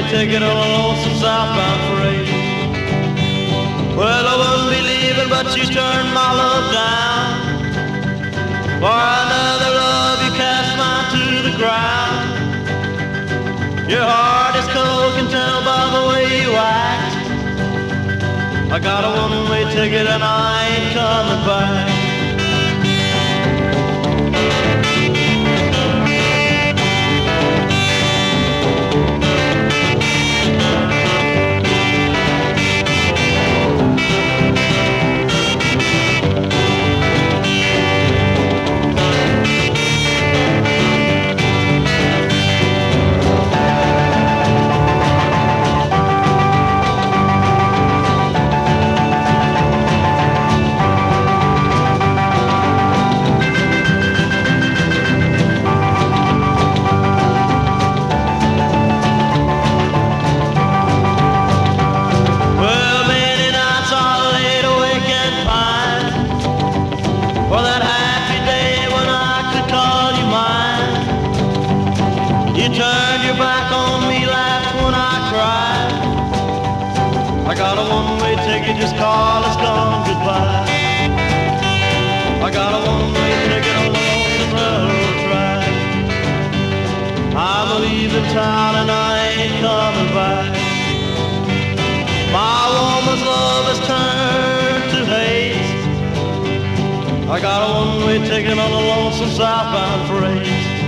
ticket on a lonesome southbound freight. Well, I wouldn't be leaving, but you turned my love down. For another love, you cast mine to the ground. Your heart is cold, can tell by the way you act. I got a one-way ticket and I ain't coming back. You turned your back on me, laughed when I cried. I got a one-way ticket, just call, it's gone, goodbye. I got a one-way ticket on the lonesome railroad track. I'm leaving town and I ain't coming back. My woman's love has turned to hate. I got a one-way ticket on the lonesome southbound freight.